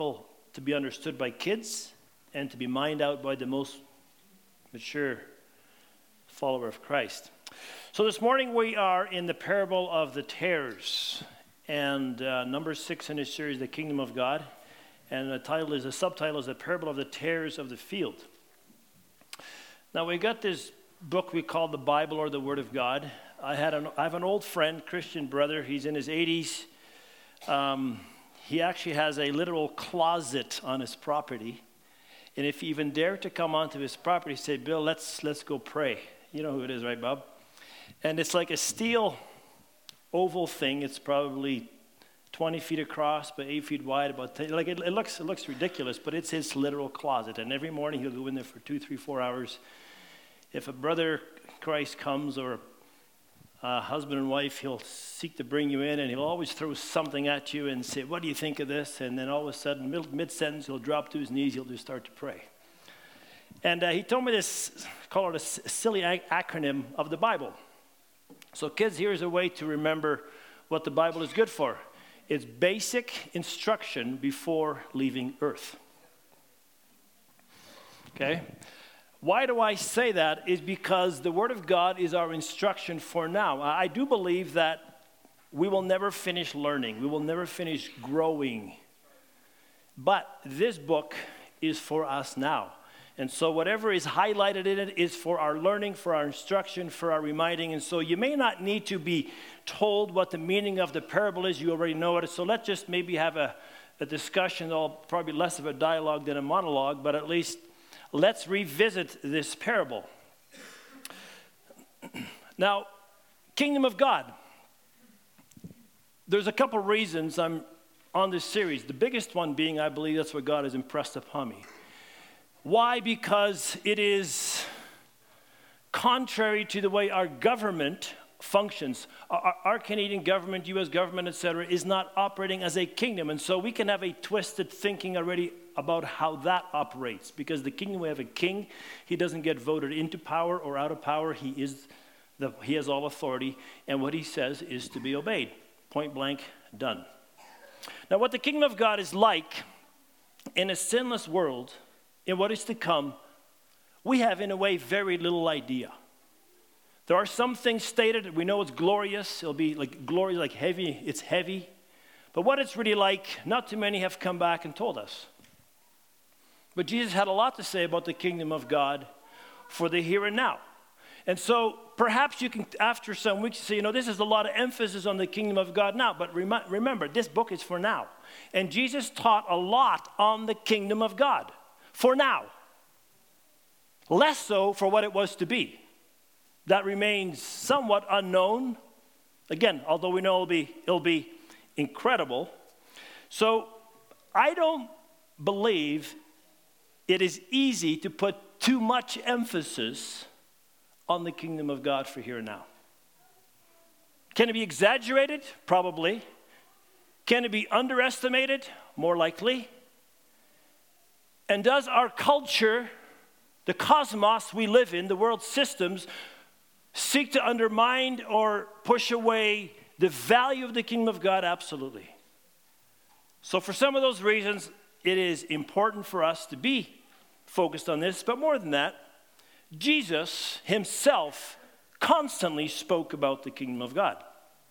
to be understood by kids and to be mined out by the most mature follower of Christ. So this morning we are in the parable of the tares, and number 6 in this series, The Kingdom of God, and the subtitle is The Parable of the Tares of the Field. Now we got this book we call the Bible or the Word of God. I have an old friend, Christian brother. He's in his 80s. He actually has a literal closet on his property. And if you even dare to come onto his property, say, Bill, let's go pray. You know who it is, right, Bob? And it's like a steel oval thing. It's probably 20 feet across, but 8 feet wide. It looks ridiculous, but it's his literal closet. And every morning he'll go in there for 2, 3, 4 hours. If a brother Christ comes or husband and wife, he'll seek to bring you in, and he'll always throw something at you and say, what do you think of this? And then all of a sudden, mid-sentence, he'll drop to his knees, he'll just start to pray. And he told me this, call it a silly acronym of the Bible. So kids, here's a way to remember what the Bible is good for. It's basic instruction before leaving earth. Okay? Why do I say that? Is because the Word of God is our instruction for now. I do believe that we will never finish learning. We will never finish growing. But this book is for us now. And so whatever is highlighted in it is for our learning, for our instruction, for our reminding. And so you may not need to be told what the meaning of the parable is. You already know it. So let's just maybe have a discussion, probably less of a dialogue than a monologue, but at least let's revisit this parable. Now, Kingdom of God. There's a couple reasons I'm on this series. The biggest one being, I believe that's what God has impressed upon me. Why? Because it is contrary to the way our government functions. Our Canadian government, U.S. government, etc., is not operating as a kingdom. And so we can have a twisted thinking already about how that operates. Because the kingdom, we have a king. He doesn't get voted into power or out of power. He has all authority. And what he says is to be obeyed. Point blank, done. Now what the kingdom of God is like in a sinless world, in what is to come, we have in a way very little idea. There are some things stated, we know it's glorious. It'll be like glory, like heavy, it's heavy. But what it's really like, not too many have come back and told us. But Jesus had a lot to say about the kingdom of God for the here and now. And so perhaps you can, after some weeks, say, this is a lot of emphasis on the kingdom of God now. But remember, this book is for now. And Jesus taught a lot on the kingdom of God for now. Less so for what it was to be. That remains somewhat unknown. Again, although we know it'll be incredible. So I don't believe it is easy to put too much emphasis on the kingdom of God for here and now. Can it be exaggerated? Probably. Can it be underestimated? More likely. And does our culture, the cosmos we live in, the world systems, seek to undermine or push away the value of the kingdom of God? Absolutely. So for some of those reasons, it is important for us to be focused on this. But more than that, Jesus himself constantly spoke about the kingdom of God.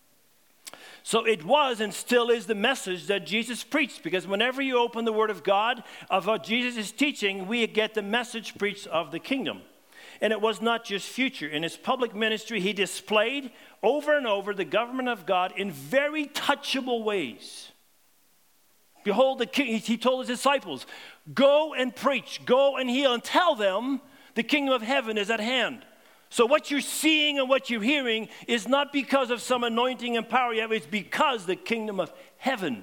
So it was and still is the message that Jesus preached, because whenever you open the Word of God, of what Jesus is teaching, we get the message preached of the kingdom. And it was not just future. In his public ministry, he displayed over and over the government of God in very touchable ways. Behold, the king, he told his disciples, go and preach, go and heal, and tell them the kingdom of heaven is at hand. So what you're seeing and what you're hearing is not because of some anointing and power you have, it's because the kingdom of heaven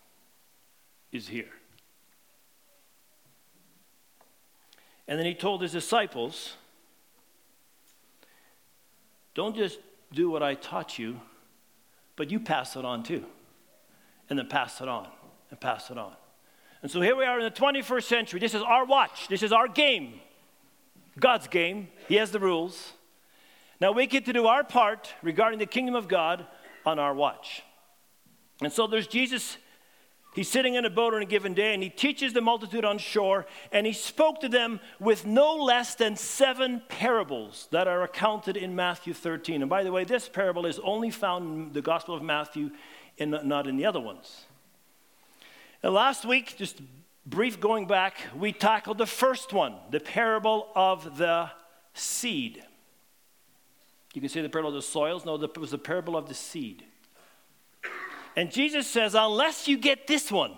is here. And then he told his disciples, don't just do what I taught you, but you pass it on too. And then pass it on, and pass it on. And so here we are in the 21st century. This is our watch. This is our game. God's game. He has the rules. Now we get to do our part regarding the kingdom of God on our watch. And so there's Jesus He's sitting in a boat on a given day, and he teaches the multitude on shore, and he spoke to them with no less than 7 parables that are accounted in Matthew 13. And by the way, this parable is only found in the Gospel of Matthew and not in the other ones. And last week, just brief going back, we tackled the first one, the parable of the seed. You can say the parable of the soils. No, it was the parable of the seed. And Jesus says, unless you get this one,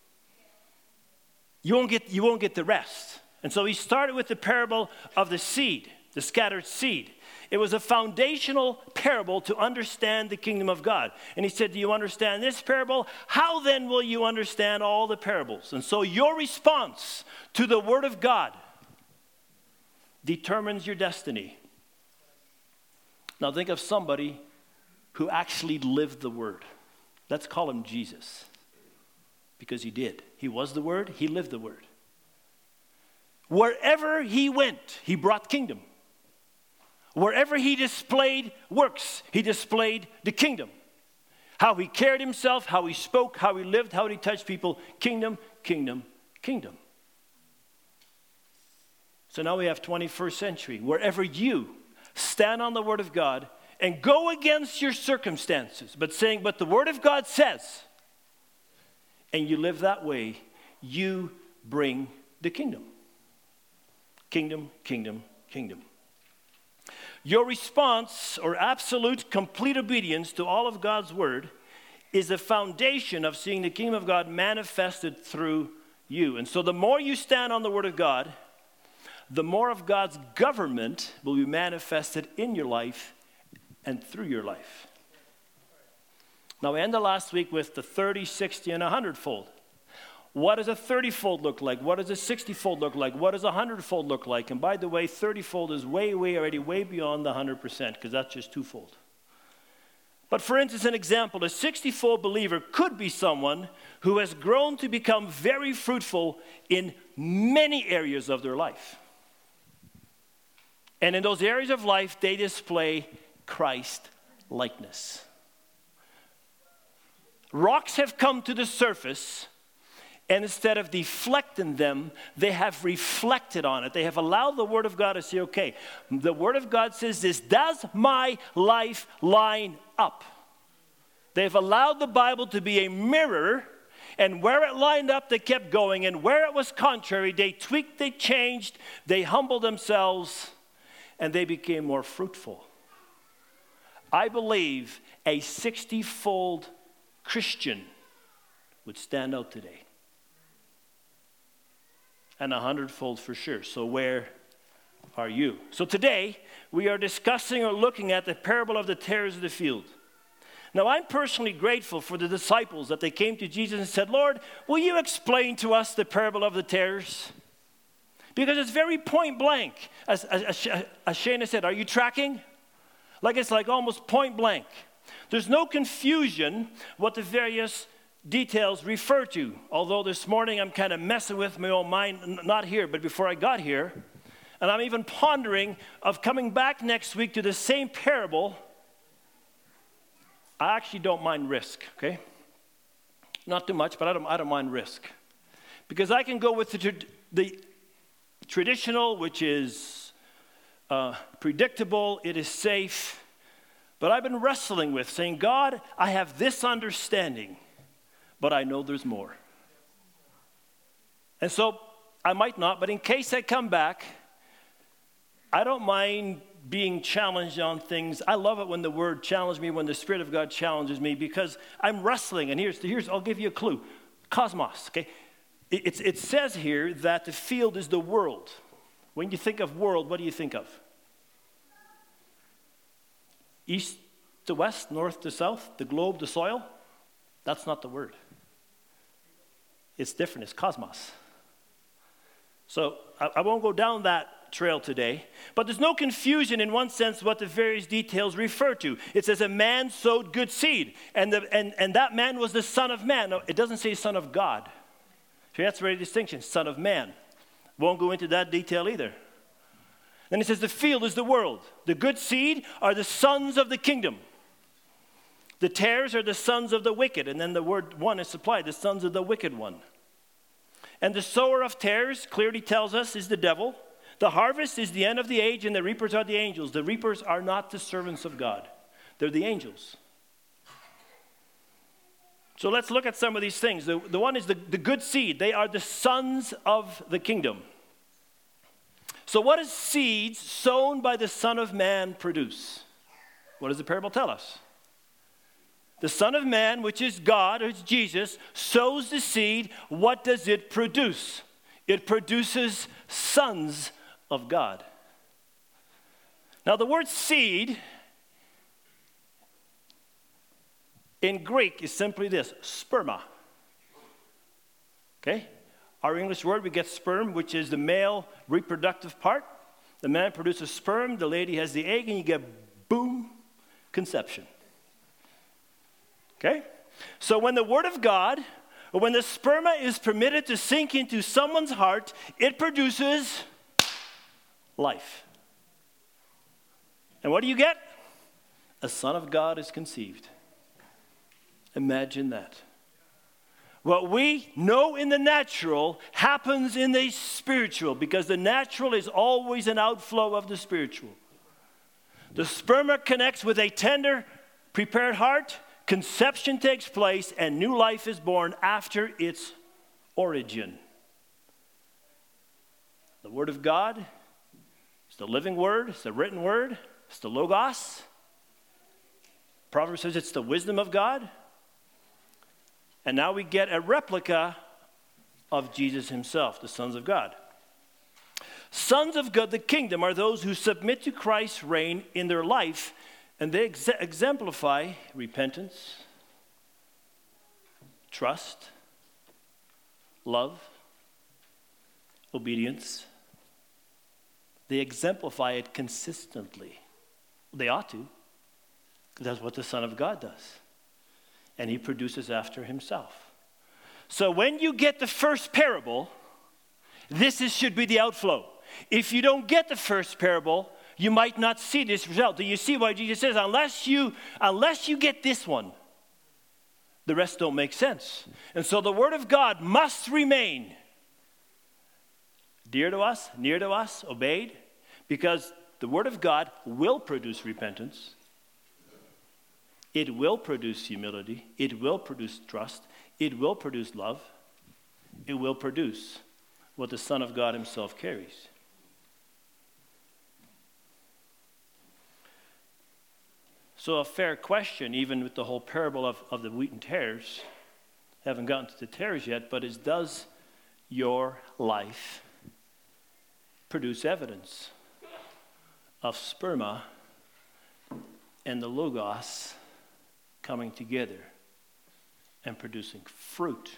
you won't get the rest. And so he started with the parable of the seed, the scattered seed. It was a foundational parable to understand the kingdom of God. And he said, do you understand this parable? How then will you understand all the parables? And so your response to the word of God determines your destiny. Now think of somebody who actually lived the word. Let's call him Jesus, because he did. He was the word, he lived the word. Wherever he went, he brought kingdom. Wherever he displayed works, he displayed the kingdom. How he carried himself, how he spoke, how he lived, how he touched people. Kingdom, kingdom, kingdom. So now we have 21st century. Wherever you stand on the word of God and go against your circumstances, but the word of God says, and you live that way, you bring the kingdom. Kingdom, kingdom, kingdom. Your response, or absolute complete obedience to all of God's word, is the foundation of seeing the kingdom of God manifested through you. And so the more you stand on the word of God, the more of God's government will be manifested in your life and through your life. Now, we ended last week with the 30, 60, and 100-fold. What does a 30-fold look like? What does a 60-fold look like? What does a 100-fold look like? And by the way, 30-fold is way beyond the 100%, because that's just 2-fold. But for instance, an example, a 60-fold believer could be someone who has grown to become very fruitful in many areas of their life. And in those areas of life, they display Christ likeness. Rocks have come to the surface, and instead of deflecting them, they have reflected on it. They have allowed the word of God to say, okay, the word of God says this, does my life line up? They've allowed the Bible to be a mirror, and where it lined up, they kept going, and where it was contrary, they tweaked, they changed, they humbled themselves, and they became more fruitful. I believe a 60-fold Christian would stand out today. And 100-fold for sure. So where are you? So today, we are discussing or looking at the parable of the tares of the field. Now, I'm personally grateful for the disciples that they came to Jesus and said, Lord, will you explain to us the parable of the tares? Because it's very point blank. As Shana said, are you tracking? It's like almost point blank. There's no confusion what the various details refer to. Although this morning I'm kind of messing with my own mind, not here, but before I got here. And I'm even pondering of coming back next week to the same parable. I actually don't mind risk, okay? Not too much, but I don't mind risk. Because I can go with the traditional, which is predictable, it is safe. But I've been wrestling with saying, God, I have this understanding, but I know there's more. And so I might not, but in case I come back, I don't mind being challenged on things. I love it when the word challenges me, when the Spirit of God challenges me, because I'm wrestling. And here's I'll give you a clue. Cosmos, okay? It says here that the field is the world. When you think of world, what do you think of? East to west, north to south, the globe, the soil? That's not the word. It's different. It's cosmos. So I won't go down that trail today, but there's no confusion in one sense what the various details refer to. It says a man sowed good seed, and that man was the Son of Man. No, it doesn't say Son of God. So that's a very distinction, Son of Man. Won't go into that detail either. Then it says the field is the world. The good seed are the sons of the kingdom. The tares are the sons of the wicked, and then the word one is supplied, the sons of the wicked one. And the sower of tares clearly tells us is the devil. The harvest is the end of the age, and the reapers are the angels. The reapers are not the servants of God. They're the angels. So let's look at some of these things. The one is the good seed. They are the sons of the kingdom. So what does seeds sown by the Son of Man produce? What does the parable tell us? The Son of Man, which is God, or Jesus, sows the seed. What does it produce? It produces sons of God. Now the word seed in Greek is simply this, sperma. Okay? Our English word, we get sperm, which is the male reproductive part. The man produces sperm, the lady has the egg, and you get, boom, conception. Okay? So when the Word of God, or when the sperma is permitted to sink into someone's heart, it produces life. And what do you get? A son of God is conceived. Imagine that. What we know in the natural happens in the spiritual, because the natural is always an outflow of the spiritual. The sperma connects with a tender, prepared heart, conception takes place, and new life is born after its origin. The Word of God is the living Word, it's the written Word, it's the Logos. Proverbs says it's the wisdom of God. And now we get a replica of Jesus himself, the sons of God. Sons of God, the kingdom, are those who submit to Christ's reign in their life, and they exemplify repentance, trust, love, obedience. They exemplify it consistently. They ought to. That's what the Son of God does. And he produces after himself. So when you get the first parable, should be the outflow. If you don't get the first parable, you might not see this result. Do you see why Jesus says, unless you get this one, the rest don't make sense. And so the Word of God must remain dear to us, near to us, obeyed, because the Word of God will produce repentance. It will produce humility. It will produce trust. It will produce love. It will produce what the Son of God himself carries. So a fair question, even with the whole parable of the wheat and tares, haven't gotten to the tares yet, but is, does your life produce evidence of sperma and the Logos coming together and producing fruit?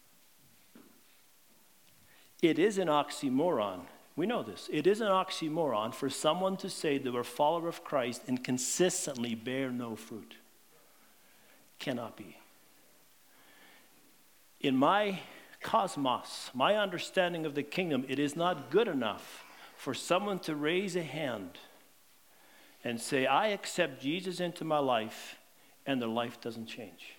It is an oxymoron. We know this. It is an oxymoron for someone to say they were a follower of Christ and consistently bear no fruit. Cannot be. In my cosmos, my understanding of the kingdom, it is not good enough for someone to raise a hand and say, I accept Jesus into my life, and their life doesn't change.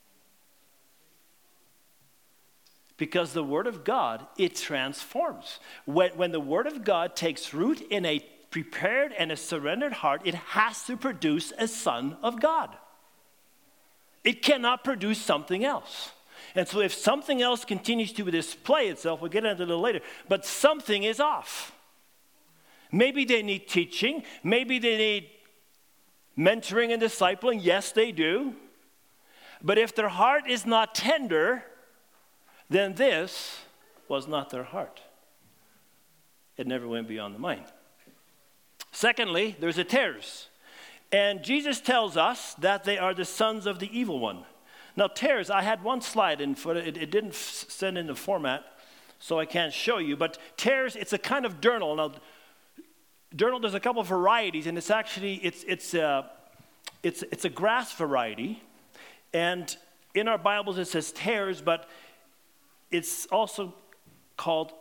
Because the Word of God, it transforms. When the Word of God takes root in a prepared and a surrendered heart, it has to produce a son of God. It cannot produce something else. And so if something else continues to display itself, we'll get into it a little later, but something is off. Maybe they need teaching. Maybe they need mentoring and discipling. Yes, they do. But if their heart is not tender, then this was not their heart. It never went beyond the mind. Secondly, there's the tares. And Jesus tells us that they are the sons of the evil one. Now, tares, I had one slide, and it didn't send in the format, so I can't show you. But tares, it's a kind of darnel. Now, darnel, there's a couple of varieties, and it's actually, it's a grass variety. And in our Bibles, it says tares, but it's also called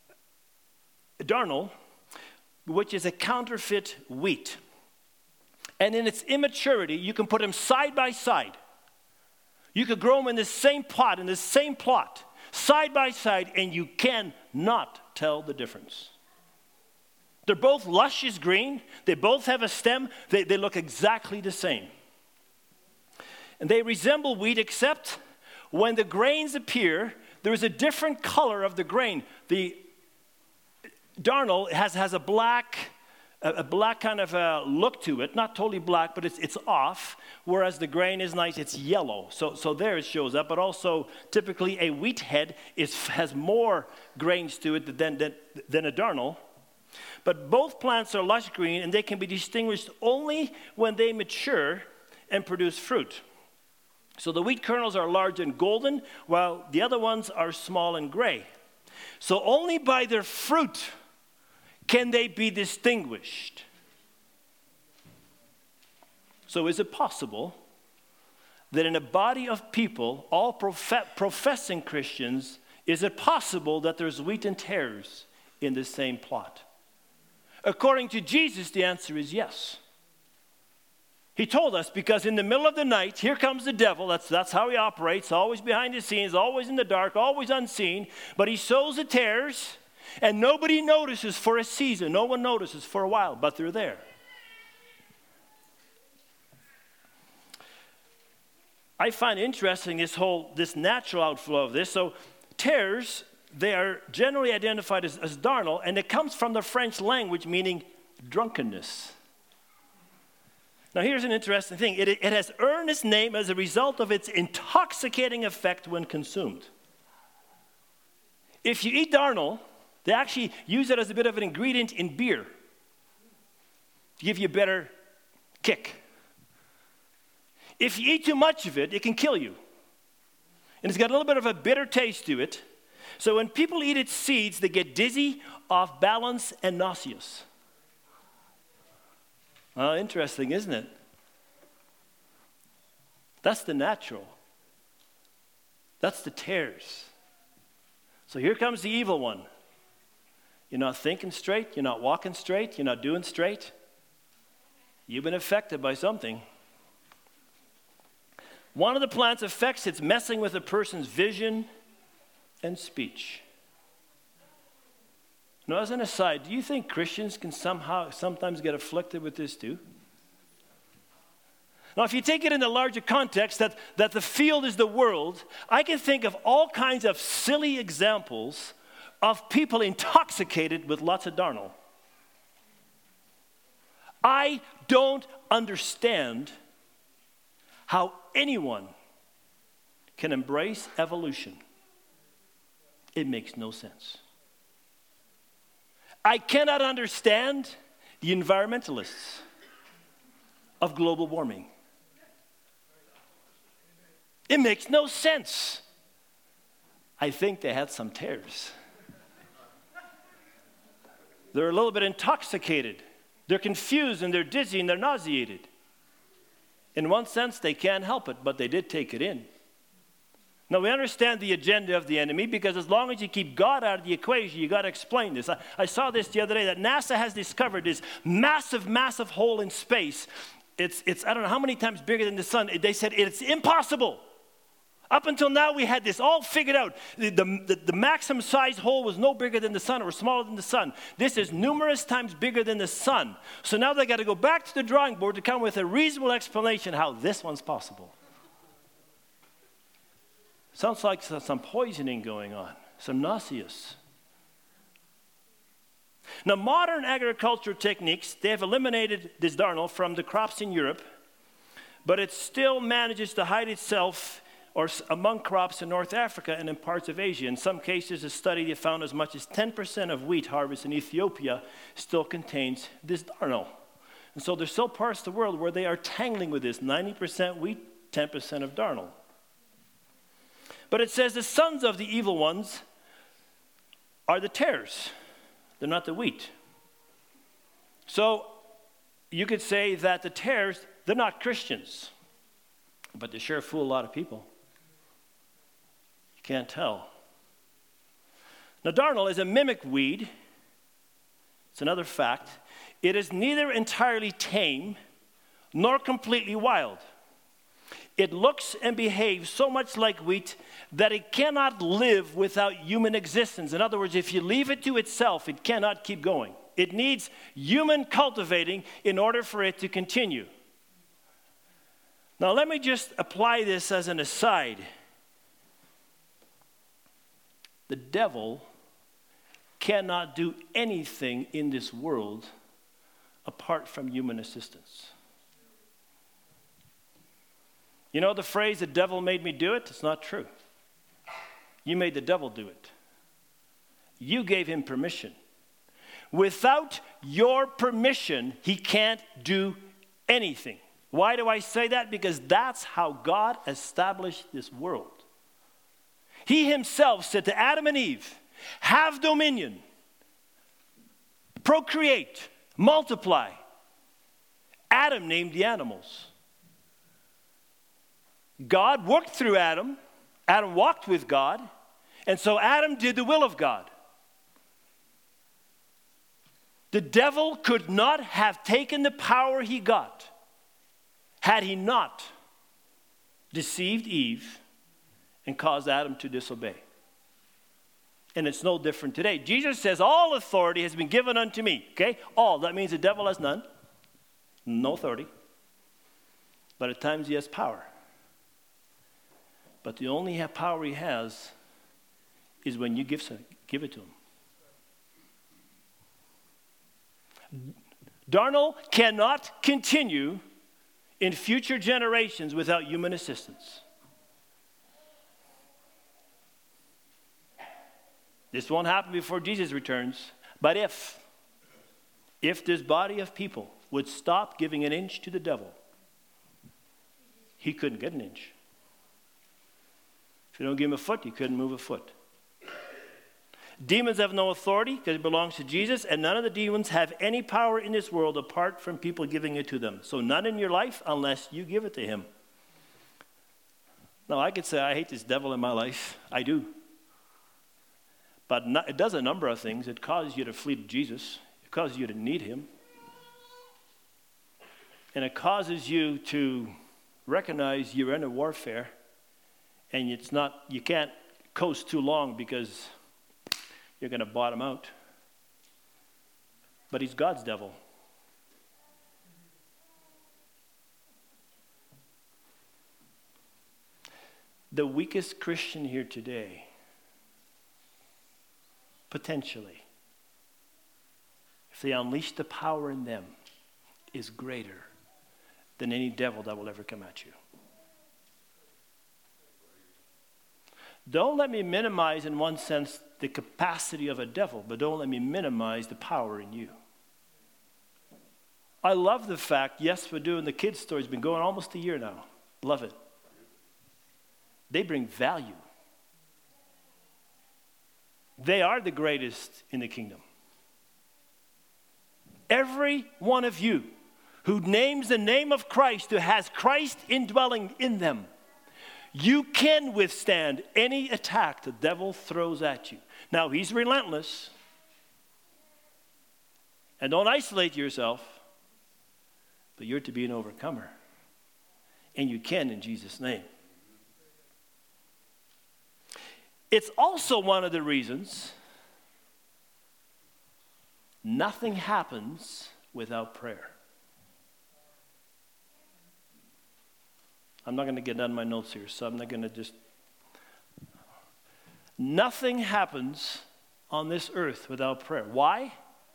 darnel, which is a counterfeit wheat. And in its immaturity, you can put them side by side. You could grow them in the same pot, in the same plot, side by side, and you cannot tell the difference. They're both luscious green. They both have a stem. They look exactly the same. And they resemble wheat, except when the grains appear, there is a different color of the grain. The darnel has a black kind of a look to it, not totally black, but it's off, whereas the grain is nice, it's yellow. So there it shows up, but also typically a wheat head has more grains to it than a darnel. But both plants are lush green, and they can be distinguished only when they mature and produce fruit. So the wheat kernels are large and golden, while the other ones are small and gray. So only by their fruit can they be distinguished. So is it possible that in a body of people, all professing Christians, is it possible that there's wheat and tares in the same plot? According to Jesus, the answer is yes. He told us, because in the middle of the night, here comes the devil. That's how he operates, always behind the scenes, always in the dark, always unseen. But he sows the tares, and nobody notices for a season. No one notices for a while, but they're there. I find interesting this natural outflow of this. So tares, they are generally identified as darnel, and it comes from the French language meaning drunkenness. Now here's an interesting thing. It has earned its name as a result of its intoxicating effect when consumed. If you eat darnel, they actually use it as a bit of an ingredient in beer to give you a better kick. If you eat too much of it, it can kill you. And it's got a little bit of a bitter taste to it. So when people eat its seeds, they get dizzy, off balance, and nauseous. Oh, interesting, isn't it? That's the natural. That's the tares. So here comes the evil one. You're not thinking straight. You're not walking straight. You're not doing straight. You've been affected by something. One of the plant's effects, it's messing with a person's vision and speech. Now, as an aside, do you think Christians can sometimes get afflicted with this too? Now, if you take it in the larger context that the field is the world, I can think of all kinds of silly examples of people intoxicated with lots of darnel. I don't understand how anyone can embrace evolution. It makes no sense. I cannot understand the environmentalists of global warming. It makes no sense. I think they had some tares. They're a little bit intoxicated. They're confused and they're dizzy and they're nauseated. In one sense, they can't help it, but they did take it in. Now, we understand the agenda of the enemy, because as long as you keep God out of the equation, you got to explain this. I saw this the other day, that NASA has discovered this massive, massive hole in space. It's I don't know how many times bigger than the sun. They said it's impossible. Up until now, we had this all figured out. The maximum size hole was no bigger than the sun or smaller than the sun. This is numerous times bigger than the sun. So now they got to go back to the drawing board to come with a reasonable explanation how this one's possible. Sounds like some poisoning going on, some nauseous. Now, modern agriculture techniques, they have eliminated this darnel from the crops in Europe, but it still manages to hide itself or among crops in North Africa and in parts of Asia. In some cases, a study they found as much as 10% of wheat harvest in Ethiopia still contains this darnel. And so there's still parts of the world where they are tangling with this, 90% wheat, 10% of darnel. But it says the sons of the evil ones are the tares. They're not the wheat. So you could say that the tares, they're not Christians, but they sure fool a lot of people. You can't tell. Now, darnel is a mimic weed. It's another fact. It is neither entirely tame nor completely wild. It looks and behaves so much like wheat that it cannot live without human existence. In other words, if you leave it to itself, it cannot keep going. It needs human cultivating in order for it to continue. Now, let me just apply this as an aside. The devil cannot do anything in this world apart from human assistance. You know the phrase, the devil made me do it? It's not true. You made the devil do it. You gave him permission. Without your permission, he can't do anything. Why do I say that? Because that's how God established this world. He himself said to Adam and Eve, have dominion, procreate, multiply. Adam named the animals. God worked through Adam. Adam walked with God. And so Adam did the will of God. The devil could not have taken the power he got had he not deceived Eve and caused Adam to disobey. And it's no different today. Jesus says, all authority has been given unto me. Okay? All. That means the devil has none. No authority. But at times he has power. But the only power he has is when you give it to him. Darnell cannot continue in future generations without human assistance. This won't happen before Jesus returns. But if this body of people would stop giving an inch to the devil, he couldn't get an inch. If you don't give him a foot, he couldn't move a foot. Demons have no authority because it belongs to Jesus, and none of the demons have any power in this world apart from people giving it to them. So none in your life unless you give it to him. Now, I could say I hate this devil in my life. I do. But it does a number of things. It causes you to flee to Jesus. It causes you to need him. And it causes you to recognize you're in a warfare. And you can't coast too long because you're going to bottom out. But he's God's devil. The weakest Christian here today, potentially, if they unleash the power in them, is greater than any devil that will ever come at you. Don't let me minimize, in one sense, the capacity of a devil, but don't let me minimize the power in you. I love the fact, yes, we're doing the kids' story. It's been going almost a year now. Love it. They bring value. They are the greatest in the kingdom. Every one of you who names the name of Christ, who has Christ indwelling in them, you can withstand any attack the devil throws at you. Now, he's relentless. And don't isolate yourself, but you're to be an overcomer. And you can in Jesus' name. It's also one of the reasons nothing happens without prayer. I'm not going to get down my notes here, so I'm not going to just... Nothing happens on this earth without prayer. Why?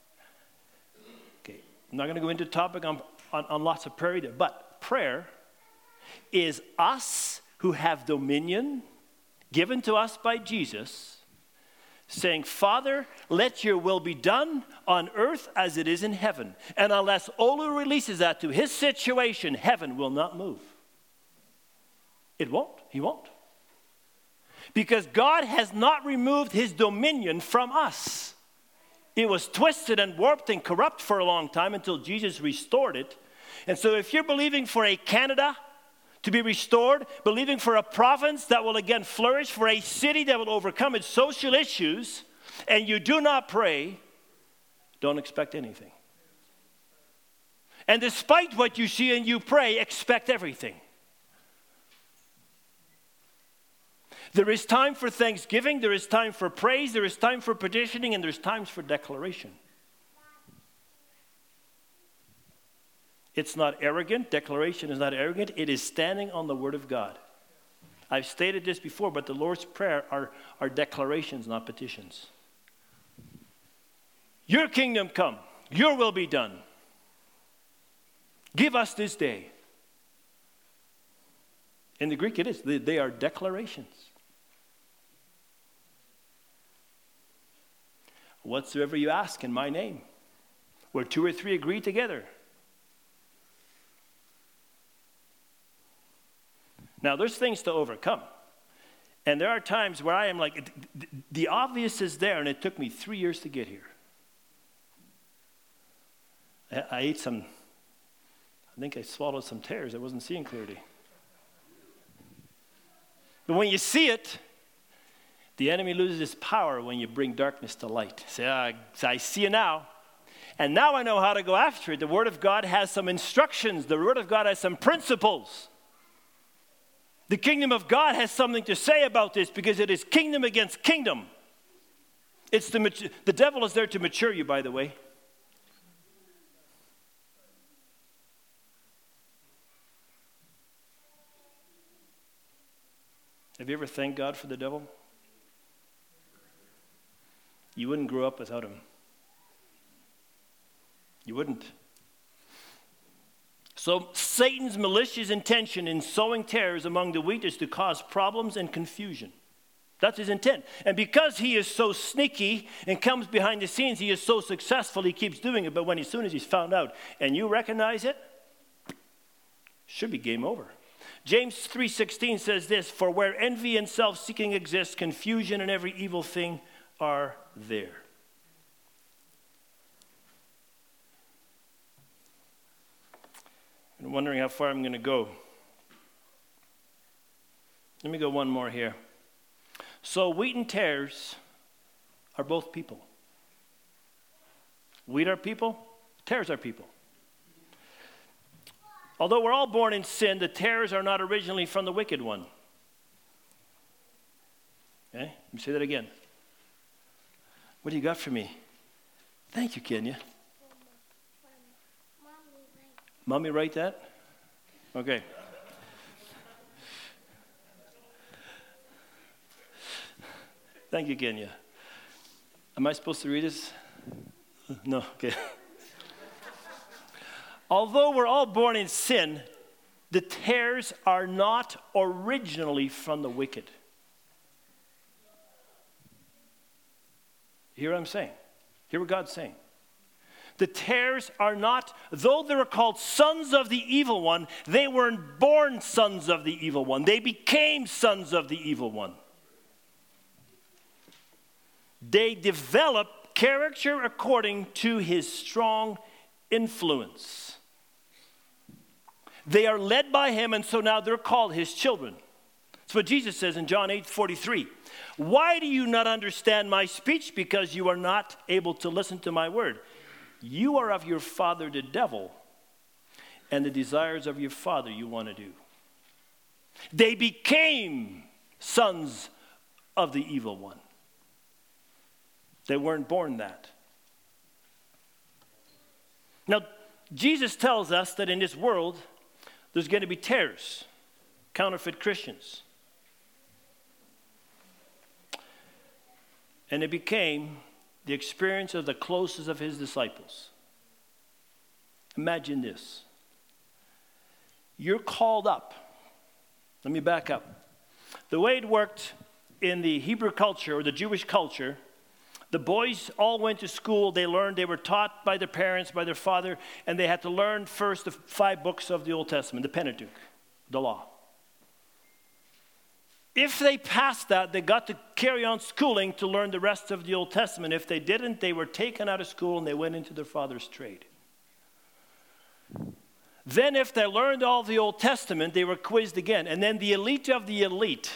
Okay, I'm not going to go into the topic on lots of prayer either, but prayer is us who have dominion given to us by Jesus, saying, Father, let your will be done on earth as it is in heaven. And unless Olu releases that to his situation, heaven will not move. It won't. He won't. Because God has not removed his dominion from us. It was twisted and warped and corrupt for a long time until Jesus restored it. And so if you're believing for a Canada to be restored, believing for a province that will again flourish, for a city that will overcome its social issues, and you do not pray, don't expect anything. And despite what you see and you pray, expect everything. There is time for thanksgiving, there is time for praise, there is time for petitioning, and there's times for declaration. It's not arrogant. Declaration is not arrogant. It is standing on the Word of God. I've stated this before, but the Lord's Prayer are declarations, not petitions. Your kingdom come. Your will be done. Give us this day. In the Greek it is. They are declarations. Whatsoever you ask in my name, where 2 or 3 agree together. Now, there's things to overcome. And there are times where I am like, the obvious is there, and it took me 3 years to get here. I ate some, I think I swallowed some tares. I wasn't seeing clearly. But when you see it, the enemy loses his power when you bring darkness to light. Say, I see you now. And now I know how to go after it. The Word of God has some instructions. The Word of God has some principles. The kingdom of God has something to say about this because it is kingdom against kingdom. It's the devil is there to mature you, by the way. Have you ever thanked God for the devil? You wouldn't grow up without him. You wouldn't. So Satan's malicious intention in sowing tares among the wheat is to cause problems and confusion. That's his intent. And because he is so sneaky and comes behind the scenes, he is so successful, he keeps doing it. But as soon as he's found out and you recognize it, should be game over. James 3:16 says this, for where envy and self-seeking exist, confusion and every evil thing are there. I'm wondering how far I'm going to go. Let me go one more here. So wheat and tares are both people. Wheat are people, tares are people. Although we're all born in sin, the tares are not originally from the wicked one. Okay, let me say that again. What do you got for me? Thank you, Kenya. Mommy write that? Okay. Thank you, Kenya. Am I supposed to read this? No, okay. Although we're all born in sin, the tares are not originally from the wicked. You hear what I'm saying? Hear what God's saying? The tares are not, though they were called sons of the evil one, they weren't born sons of the evil one. They became sons of the evil one. They develop character according to his strong influence. They are led by him, and so now they're called his children. That's what Jesus says in John 8:43. Why do you not understand my speech? Because you are not able to listen to my word. You are of your father the devil, and the desires of your father you want to do. They became sons of the evil one. They weren't born that. Now, Jesus tells us that in this world, there's going to be tares, counterfeit Christians. And it became the experience of the closest of his disciples. Imagine this. You're called up. Let me back up. The way it worked in the Hebrew culture or the Jewish culture, the boys all went to school. They learned, they were taught by their parents, by their father, and they had to learn first the 5 books of the Old Testament, the Pentateuch, the law. If they passed that, they got to carry on schooling to learn the rest of the Old Testament. If they didn't, they were taken out of school and they went into their father's trade. Then if they learned all the Old Testament, they were quizzed again. And then the elite of the elite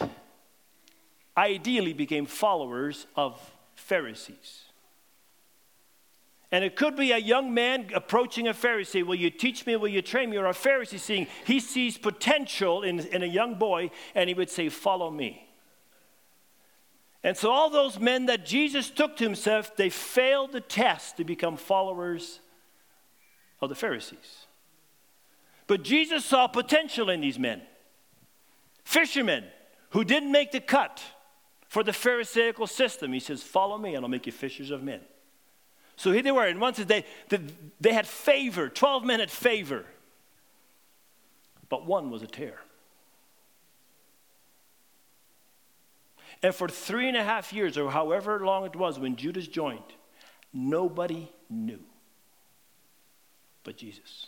ideally became followers of Pharisees. And it could be a young man approaching a Pharisee. Will you teach me? Will you train me? Or a Pharisee seeing, he sees potential in a young boy, and he would say, follow me. And so all those men that Jesus took to himself, they failed the test to become followers of the Pharisees. But Jesus saw potential in these men. Fishermen who didn't make the cut for the Pharisaical system. He says, follow me and I'll make you fishers of men. So here they were. And once they had favor. 12 men had favor. But one was a tare. And for 3.5 years, or however long it was when Judas joined, nobody knew but Jesus.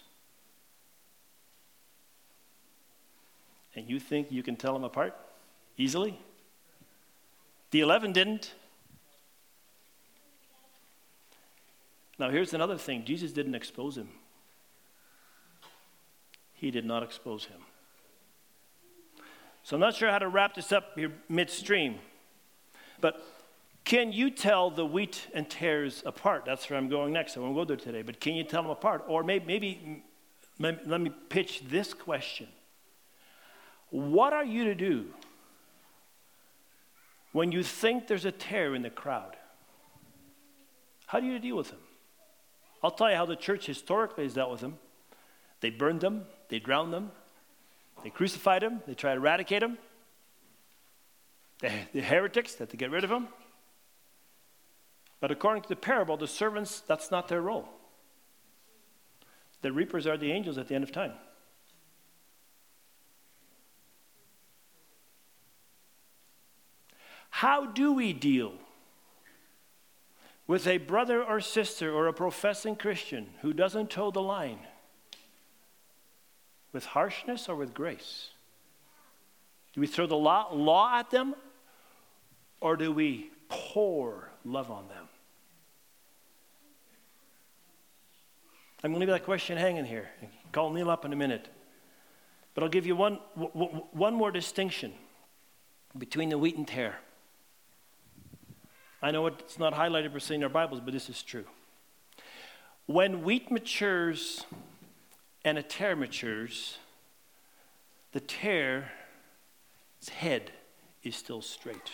And you think you can tell them apart easily? The 11 didn't. Now here's another thing. Jesus didn't expose him. He did not expose him. So I'm not sure how to wrap this up here midstream. But can you tell the wheat and tares apart? That's where I'm going next. I won't go there today. But can you tell them apart? Or maybe let me pitch this question. What are you to do when you think there's a tare in the crowd? How do you deal with them? I'll tell you how the church historically has dealt with them. They burned them. They drowned them. They crucified them. They tried to eradicate them. The heretics, they had to get rid of them. But according to the parable, the servants, that's not their role. The reapers are the angels at the end of time. How do we deal with a brother or sister or a professing Christian who doesn't toe the line? With harshness or with grace? Do we throw the law at them, or do we pour love on them? I'm going to leave that question hanging here. Call Neil up in a minute. But I'll give you one more distinction between the wheat and tare. I know it's not highlighted per se in our Bibles, but this is true. When wheat matures and a tare matures, the tare's head is still straight.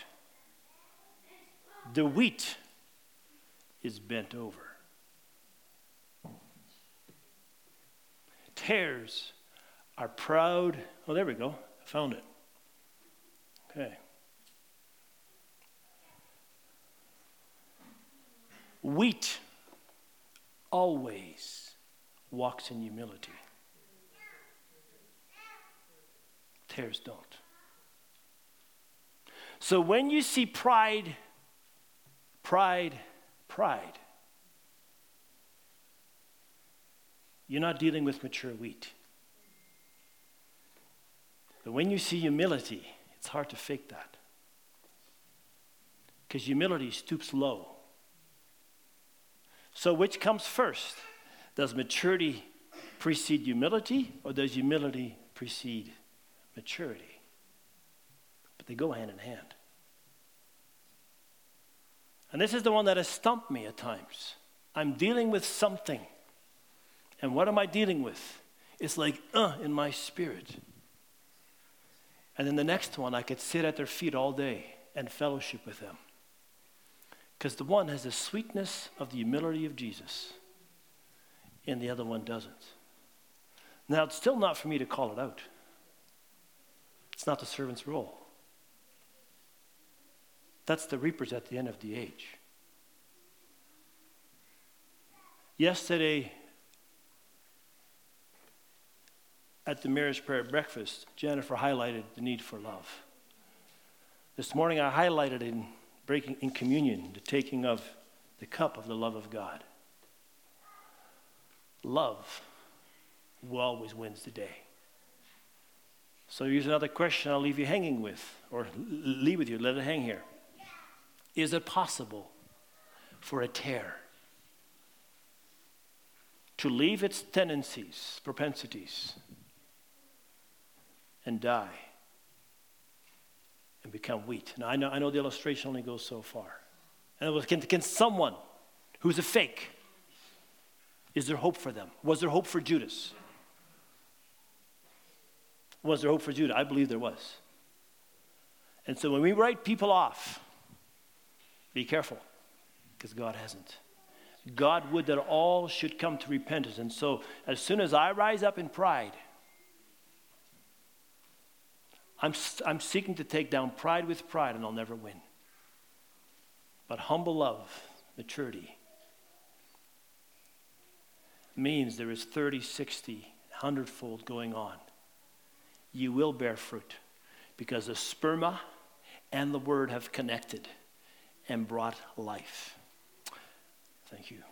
The wheat is bent over. Tares are proud. Oh, there we go. I found it. Okay. Wheat always walks in humility. Tares don't. So when you see pride, you're not dealing with mature wheat. But when you see humility, it's hard to fake that. Because humility stoops low. So which comes first? Does maturity precede humility, or does humility precede maturity? But they go hand in hand. And this is the one that has stumped me at times. I'm dealing with something. And what am I dealing with? It's like, in my spirit. And then the next one, I could sit at their feet all day and fellowship with them. Because the one has the sweetness of the humility of Jesus, and the other one doesn't. Now, it's still not for me to call it out. It's not the servant's role. That's the reapers at the end of the age. Yesterday, at the marriage prayer breakfast, Jennifer highlighted the need for love. This morning, I highlighted in breaking in communion, the taking of the cup of the love of God. Love always wins the day. So here's another question I'll leave you hanging with, or leave with you, let it hang here. Is it possible for a tare to leave its tendencies, propensities, and die and become wheat? Now, I know the illustration only goes so far. And it was, can someone who's a fake Is there hope for them? Was there hope for Judas? Was there hope for Judah? I believe there was. And so when we write people off, be careful, because God hasn't. God would that all should come to repentance. And so as soon as I rise up in pride, I'm seeking to take down pride with pride, and I'll never win. But humble love, maturity, means there is 30, 60, 100-fold going on. You will bear fruit because the sperma and the word have connected and brought life. Thank you.